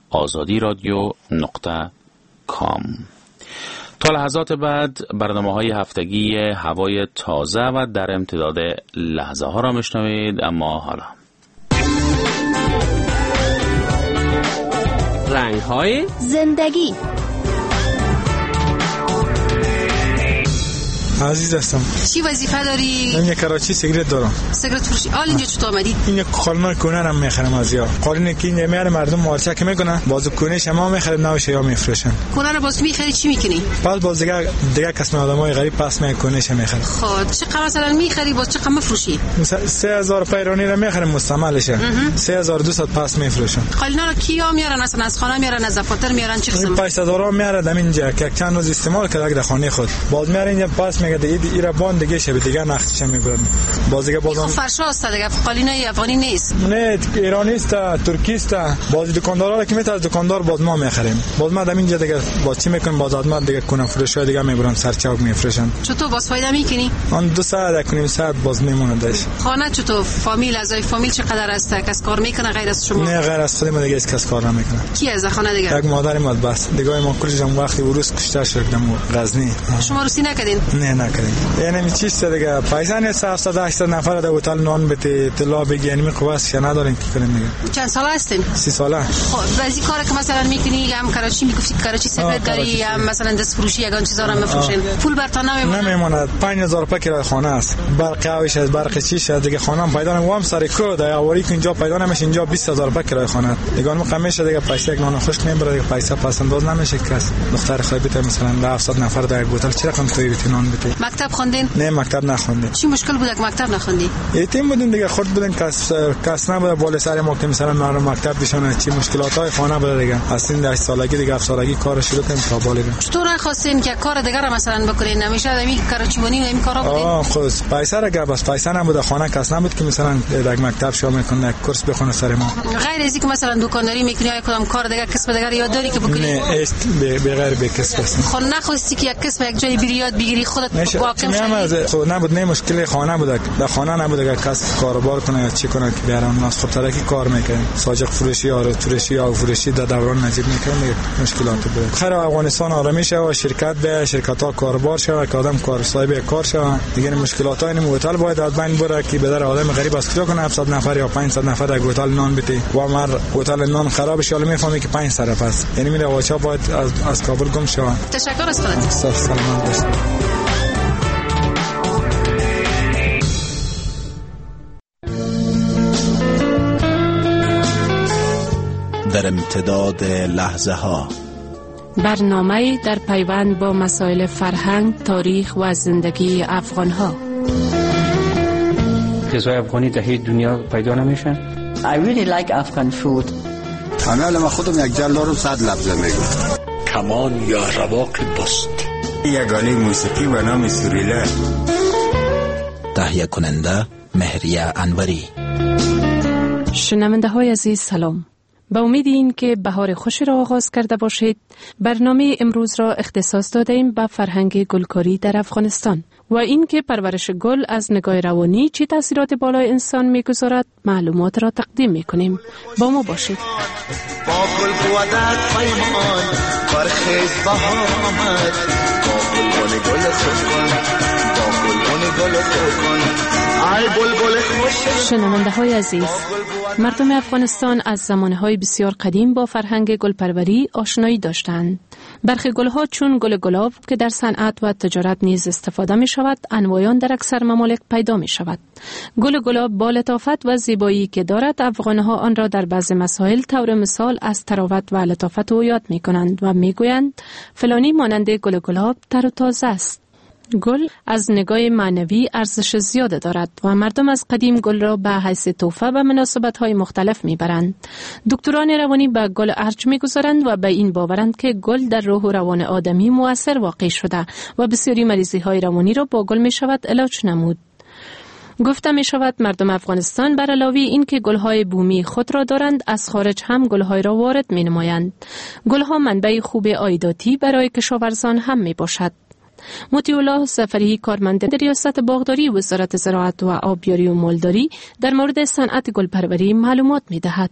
azadi.radio.com. تا لحظات بعد برنامه‌های هفتگی هوای تازه و در امتداد لحظه ها را میشنوید. اما حالا رنگ‌های زندگی. عزیز هستم. چی وظیفه داری؟ من یک کراچی سیگرت دارم. سیگرت فروشی. حال اینجا چطور آمدید؟ این قالین کونه رو میخرم از یا قالین که اینجا میاره مردم مارچک میکنن، بازو کونه شما میخرید نوش یا میفروشن. کونه رو باز میخری چی میکنی؟ باز دیگه قسم آدمای غریب پس میکنه ش میخرن. خب چقدر مثلا میخری باز چقدر میفروشی؟ مثلا 3000 پیرانی رو میخرم مستعملشه. 3200 پس میفروشن. قالینا رو کیا میارن؟ اصلا از خانه میارن، از دفاتر میارن، چه قسم؟ پیسه دارا میارن اینجا که چند روز استعمال کرده در خانه خود. باز میارن اینجا پس میگه ایرا باند دیگه شب دیگه نقدش میبرن. باز دیگه بازم فرشا است دیگه، قالینای افغانی نیست. نه ایرانی است، ترکی است. باز دکاندارا که میاد از دکاندار باز ما میخریم. باز ما اینجا دیگه باز چی میکنیم؟ باز ما دیگه کنه فروشای دیگه میبرن سر چوک میفروشن. چطور باز فایده میکنی؟ آن 2 ساعت کنیم ساعت باز میمونه داش. خانه چطور؟ فامیل اعضای فامیل چقدر است؟ کس کار میکنه غیر از شما؟ نه غیر از خودم دیگه کس کار نمیکنه. کی از خانه دیگه؟ یک مادر ما بس دیگه ما کلشم وقتی ورس کشته شدم غزنی. شما روسی نکردین؟ نه نکردیم. یعنی چی است دیگه پیسه نه 700 800 نفر در هتل نان بده اطلاع بگی یعنی میخواست یا ندارین کی کنیم دیگه. چند سال هستین؟ 30 ساله. خب بعضی کارا که مثلا میکنی هم کراچی میگفتی کراچی سفر داری هم مثلا دست فروشی یگان چیزا رو میفروشین، پول برتون نمیمونه. 5000 روپیه کرایه خانه است، برق آویش از برق چیش دیگه خانه پیدا نمیوام سر کو در اوری که اینجا پیدا نمیشه. اینجا 20000 روپیه کرایه خانه دیگه اون همیشه دیگه پیسه یک نان خوش نمیبره دیگه پیسه پس انداز نمیشه کس. دختر خواهی بده مثلا 700 نفر در هتل چه رقم توی نان بده. مکتب خوندین؟ نه مکتب نخوندیم. چی مشکل بود که مکتب نخوندی؟ یتیم بودیم دیگه، خرد بودیم، کس نبود بالا سر ما که مثلا ما مکتب بشونه. چی مشکلاتای خانه بود دیگه. از این 8 سالگی دیگه 7 سالگی کار شروع کردیم تا بالا. چطور نخواستین که کار دیگه رو مثلا بکنین؟ نمیشه همین کراچی بونی و این کارا بودین؟ خود پیسه را گرفت، بس پیسه نبود، خانه کس نبود که مثلا در مکتب شامل کنه کورس بخونه سر ما. غیر از اینکه مثلا دکانداری میکنی یا کدام کار دیگه کسب دیگه یاد داری که بکنی؟ نه است به غیر به کسب است. خود نخواستی که یک کسب یک جای بری یاد بگیری خودت واقعا شدی؟ خود نبود. نه مشکل خانه بود، در خانه نبود که کس کاروبار کنه یا چی کنه که بیارم ناس خود ترکی کار میکنه. ساجق فروشی یا فروشی یا فروشی در دوران نجیب میکنه. مشکلات بود. خیر افغانستان آرامی شه و شرکت به شرکت ها کاروبار شه که آدم کار صاحب کار شه دیگه. مشکلات های این هتل باید از بین بره که بدر آدم غریب است کجا کنه 700 نفر یا 500 نفر در هتل نان بده و مر هتل نان خراب شه میفهمه که 5 طرف است. یعنی میره واچا باید از کابل گم شه. تشکر از خودت. سلام داشت. در امتداد لحظه ها برنامه در پیوند با مسائل فرهنگ، تاریخ و زندگی افغان ها. غذای افغانی در دنیا پیدا نمیشن. I really like Afghan food. کانال ما خودم یک جل دارم 100 لفظه میگم. کمان یا رواق بست. یگانه موسیقی و نام سوریله. تهیه کننده مهریه انوری. شنونده های عزیز سلام. با امید این که بهار خوشی را آغاز کرده باشید، برنامه امروز را اختصاص دادیم به فرهنگ گلکاری در افغانستان و این که پرورش گل از نگاه روانی چه تاثیرات بالای انسان میگذارد معلومات را تقدیم میکنیم. با ما باشید. با گل قوادت پیمان برخیز بهار آمد، با گلبن گل خوش کن، با گلبن گل خوش کن. شنونده های عزیز، مردم افغانستان از زمانهای بسیار قدیم با فرهنگ گلپروری آشنایی داشتند. برخی گلها چون گل گلاب که در صنعت و تجارت نیز استفاده می شود، انواعان در اکثر ممالک پیدا می شود. گل گلاب با لطافت و زیبایی که دارد، افغانها آن را در بعض مسائل طور مثال از تراوت و لطافت او یاد می کنند و می گویند فلانی مانند گل گلاب تر و تازه است. گل از نگاه معنوی ارزش زیاد دارد و مردم از قدیم گل را به حیث تحفه و مناسبت‌های مختلف می‌برند. دکتران روانی به گل ارج می‌گذارند و به این باورند که گل در روح و روان آدمی مؤثر واقع شده و بسیاری مریضی‌های روانی را با گل می‌شود علاج نمود. گفته می شود مردم افغانستان بر علاوه این که گلهای بومی خود را دارند، از خارج هم گلهای را وارد می نمایند. گلها منبع خوب عایداتی برای کشاورزان هم می باشد. مطیع الله ظفری، کارمند ریاست باغداری وزارت زراعت و آبیاری و مالداری، در مورد صنعت گلپروری معلومات می دهد.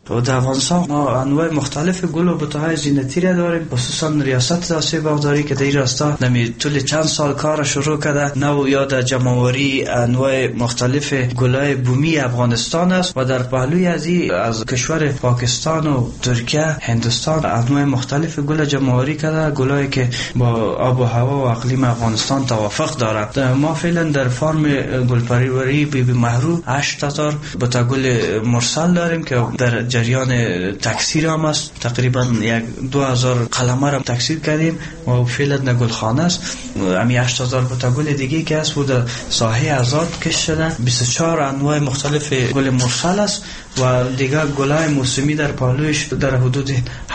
و در افغانستان ما انواع مختلف گل و بوته‌های زینتی را داریم، خصوصا ریاست دسته باغداری که در این راستا نمی طول چند سال کار شروع کرده. نو یاد جمع‌آوری انواع مختلف گل‌های بومی افغانستان است و در پهلوی از کشور پاکستان و ترکیه، هندوستان انواع مختلف گل جمع‌آوری کرده، گلایی که با آب و هوا و اقلیم افغانستان توافق دارد. ما فعلا در فرم گلپروری بیبی مهرو 8000 بوته گل مرسل داریم که در جریان تکثیر هم است. تقریبا 2000 قلمه را تکثیر کردیم و فعلا در گلخانه است. امی 8000 بوته گل دیگه که است و در ساحه آزاد کش شده. 24 انواع مختلف گل مرسل است و دیگه گلای موسمی در پهلویش در حدود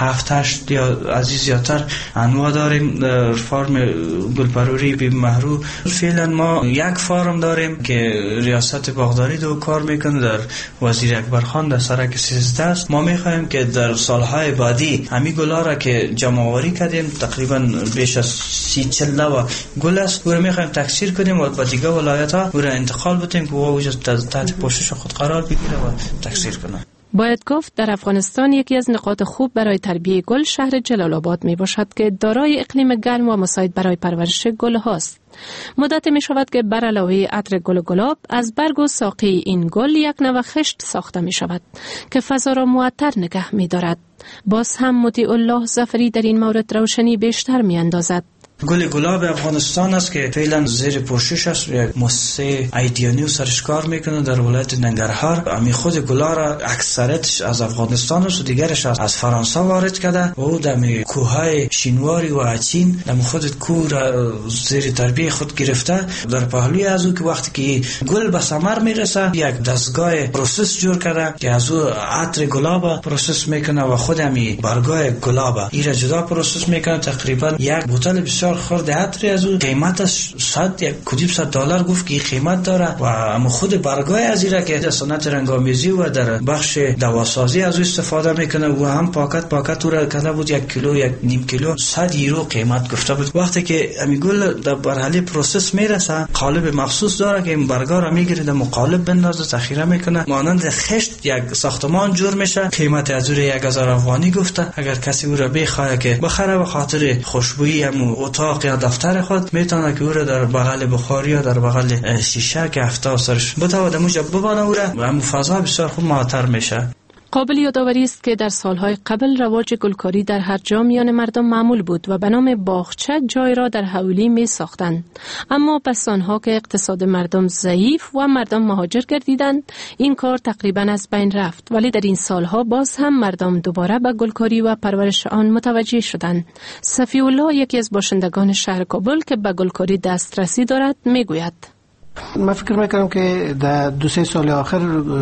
7-8 یا از زیادتر انواع داریم. در فرم گلپروری بی مهرو فعلا ما یک فرم داریم که ریاست باغداری دو کار میکنه در وزیر اکبر خان در سرک 13 است. ما میخوایم که در سالهای بعدی همین گلا را که جمع آوری کردیم تقریبا بیش از 30-40 نوع گل است و میخوایم تکثیر کنیم و با دیگه ولایت ها او را انتقال بدیم که او تحت پوشش خود قرار بگیره و تکثیر کنه. باید گفت در افغانستان یکی از نقاط خوب برای تربیت گل شهر جلال آباد می باشد که دارای اقلیم گرم و مساعد برای پرورش گل هاست. مدت می شود که بر علاوه عطر گل و گلاب از برگ و ساقه این گل یک نوع خشت ساخته می شود که فضا را معطر نگه می دارد. باز هم مطیع الله ظفری در این مورد روشنی بیشتر می اندازد. گل گلاب افغانستان است که فعلا زیر پوشش است. یک مؤسسه ایدیانیو سرش کار میکنه در ولایت ننگرهار. امی خود گلا را اکثرتش از افغانستان است و دیگرش از فرانسه وارد کرده و او در کوههای شینواری و اچین در خود کوه را زیر تربیه خود گرفته. در پهلوی از او که وقتی که گل به ثمر میرسه یک دستگاه پروسس جور کرده که از او عطر گلاب پروسس میکنه و خود امی برگای گلاب ایرا جدا پروسس میکنه. تقریبا یک بوتل بسیار خورده عطر از او قیمتش $100 گفت که قیمت داره و اما خود برگای از ایرا که در صنعت رنگامیزی و در بخش دواسازی از او استفاده میکنه و هم پاکت او را کنه بود 1 کیلو 1.5 کیلو €100 قیمت گفته بود. وقتی که امی گل در مرحله پروسس میرسه قالب مخصوص داره که این برگا را میگیره در مقالب بندازه ذخیره میکنه مانند خشت یک ساختمان جور میشه. قیمت از او 1000 افغانی گفته. اگر کسی او را بخواد که بخره به خاطر خوشبویی هم اتاق یا دفتر خود میتونه که او را در بغل بخاری یا در بغل شیشه که هفته سرش بتواند موجب ببانه او را و همون فضا بسیار خوب معطر میشه. قابل یادآوری است که در سالهای قبل رواج گلکاری در هر جا میان مردم معمول بود و به نام باغچه جای را در حویلی می ساختند. اما پس آنها که اقتصاد مردم ضعیف و مردم مهاجر گردیدند این کار تقریبا از بین رفت، ولی در این سالها باز هم مردم دوباره به گلکاری و پرورش آن متوجه شدند. صفی الله یکی از باشندگان شهر کابل که به گلکاری دسترسی دارد میگوید: من فکر میکنم که در 2-3 سال آخر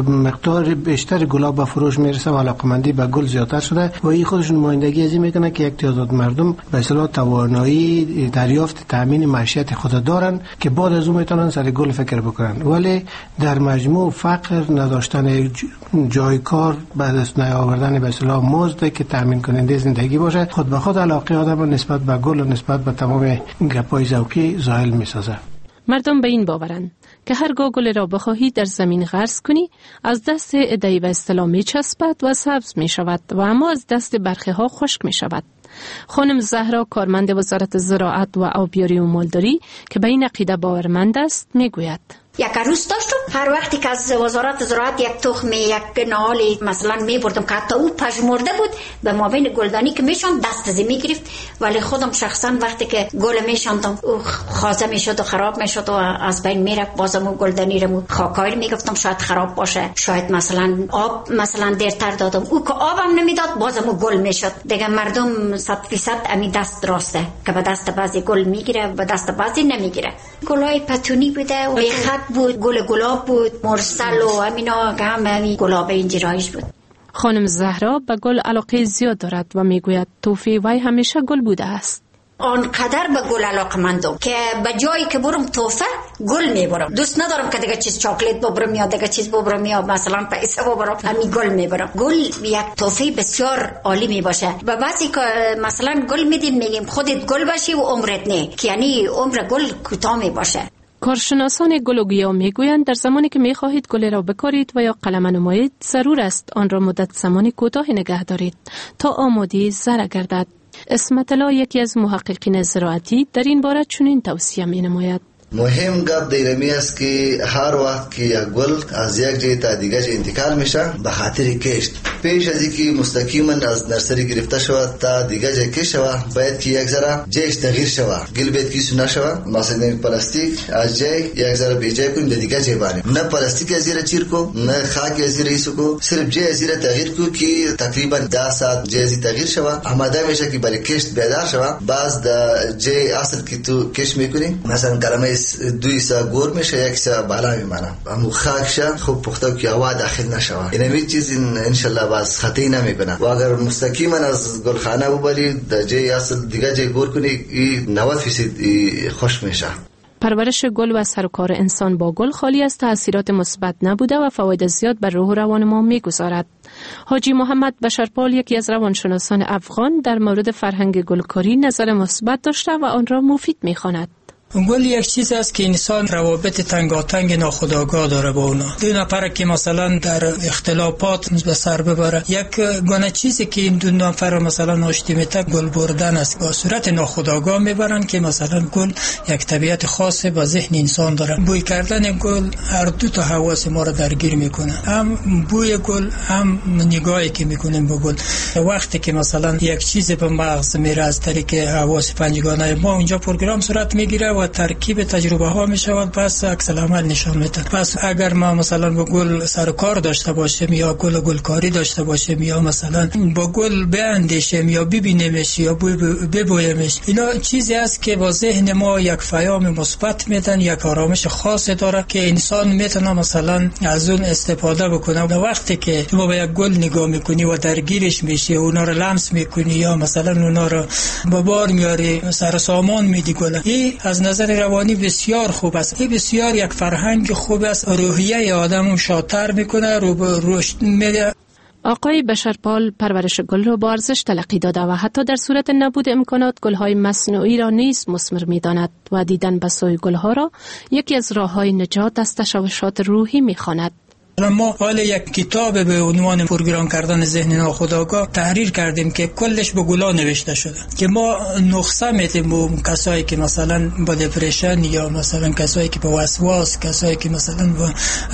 مقدار بیشتر گلاب به فروش میرسه و علاقمندی به گل زیادتر شده و این خودش نمایندگی از این میکنه که یک تعداد مردم به اصطلاح توانایی دریافت تامین معیشت خود دارن که بعد از اون میتونن سر گل فکر بکنن، ولی در مجموع فقر، نداشتن جای کار، بعد از نیاوردن به اصطلاح مزد که تامین کننده زندگی باشه خود به خود علاقه آدم نسبت به گل و نسبت به تمام گپای ذوقی زائل میسازه. مردم به این باورند که هرگاه گل را بخواهی در زمین غرس کنی از دست عده‌ای به اصطلاح میچسبد و سبز می شود و اما از دست برخی ها خشک می شود. خانم زهرا کارمند وزارت زراعت و آبیاری و مالداری که به این عقیده باورمند است میگوید: یک عروس داشتم، هر وقتی که از وزارت زراعت یک تخم یک نهالی مثلا میبردم که حتی او پژمرده بود به مابین گلدانی که میشوند دست ازی میگرفت، ولی خودم شخصا وقتی که گل میشوندم او خازه میشد و خراب میشد و از بین میرفت. بازم او گلدانی رو خاکایی میگفتم شاید خراب باشه، شاید مثلا آب مثلا دیرتر دادم، او که آبم نمیداد بازم او گل میشد. دیگه مردم 100% امی دست راسته که به دست بعضی گل میگیره به دست بعضی نمیگیره. گلای پتونی بوده و خط بود، گل گلاب بود، مرسل و همینا که همین گلاب اینجورایش بود. خانم زهرا به گل علاقه زیاد دارد و میگوید توفی وی همیشه گل بوده است. آنقدر به گل علاقمندم که به جایی که برم توفه گل میبرم. دوست ندارم که دیگه چیز چاکلیت ببرم یا دیگه چیز ببرم یا مثلا پیسه ببرم، همین گل میبرم. گل یک توفه بسیار عالی میباشه. و بعضی که مثلا گل میدیم میگیم خودت گل باشی و عمرت نه، که یعنی عمر گل کوتاه میباشه. کارشناسان گل و گیاه میگویند در زمانی که میخواهید گل را بکارید و یا قلمه نمایید ضرور است آن را مدت زمانی کوتاهی نگه دارید تا آماده زرع گردد. اسمت الله یکی از محققین زراعتی در این باره چنین توصیه می نماید. مهم گپ دیرمی است که هر وقت که یک گل از یک جای تا دیگر جای انتقال میشه به خاطر کشت، پیش از اینکه مستقیما از نرسری گرفته شود تا دیگر جای کشت شود باید که یک ذره جایش تغییر شود. گل باید کیسو نشود، مثلا پلاستیک از جای یک ذره به جای کنیم دیگر جای بانیم، نه پلاستیک از زیر چیر کو نه خاک از زیر ایسو کو، صرف جای از زیر تغییر کو که تقریبا 10 ساعت جای از تغییر شود آماده میشه که برای کشت بیدار شود. باز در جای اصل که تو کشت میکنیم مثلا کلمه دوی سا گور میشه یک سا بالا میمانه همو خاکشه خوب پخته که هوا داخل نشوه. این همین چیز انشالله باز خطی نمیکنه و اگر مستقیما از گلخانه ببری در جای اصل دیگه جای گور کنی 90% خوش میشه. پرورش گل و سروکار انسان با گل خالی از تأثیرات مثبت نبوده و فواید زیاد بر روح و روان ما میگذارد. حاجی محمد بشرپال یکی از روانشناسان افغان در مورد فرهنگ گلکاری نظر مثبت داشته و آن را مفید میخواند. گل یک چیز است که انسان روابط تنگاتنگ ناخودآگاه داره با اونا. دو نفر که مثلا در اختلافات به سر ببره، یک گونه چیزی که این دو نفر مثلا آشتی میته گل بردن است. با صورت ناخودآگاه میبرن که مثلا گل یک طبیعت خاصه با ذهن انسان داره. بوی کردن گل هر دو تا حواس ما رو درگیر میکنه، هم بوی گل هم نگاهی که میکنیم به گل. وقتی که مثلا یک چیز به مغز میره از طریق حواس پنجگانه ما اونجا پروگرام صورت میگیره و ترکیب تجربه ها می شود، پس عکس العمل نشان میده. پس اگر ما مثلا با گل سر کار داشته باشیم یا گلکاری داشته باشیم یا مثلا با گل بیاندیشیم یا ببینیمش یا ببویمش، اینا چیزی است که با ذهن ما یک پیام مثبت میدن، یک آرامش خاص داره که انسان میتونه مثلا از اون استفاده بکنه. وقتی که شما به یک گل نگاه میکنی و درگیرش میشی، اونا رو لمس میکنی یا مثلا اونا رو با بار میاری، سر سامان میدی گل، این از نظر روانی بسیار خوب است. این بسیار یک فرهنگ خوب است، روحیه آدمو شادتر میکنه، رو به رشد میده. آقای بشرپال پرورش گل را با ارزش تلقی داده و حتی در صورت نبود امکانات گلهای مصنوعی را نیز مثمر میداند و دیدن بسای گلها را یکی از راههای نجات از تشوشات روحی میخواند. ما حال یک کتاب به عنوان پروگرام کردن ذهن ناخودآگاه تحریر کردیم که کلش به گلا نوشته شده که ما نسخه میدیم به کسایی که مثلا با دپرشن یا مثلا کسایی که با وسواس، کسایی که مثلا با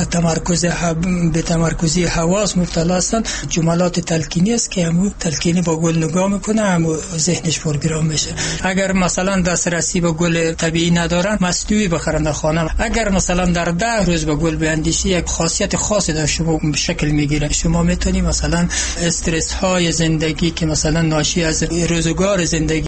تمرکزی حواس مبتلا هستند. جملات تلقینی است که همو تلقینی با گل نگاه میکنه، همو ذهنش پروگرام میشه. اگر مثلا دسترسی به گل طبیعی ندارن مصنوعی بخرن در خانه. اگر مثلا در 10 روز به گل بیاندیشی یک خاصیت خاصی در شما شکل میگیره. شما میتونی مثلا استرس های زندگی که مثلا ناشی از روزگار زندگی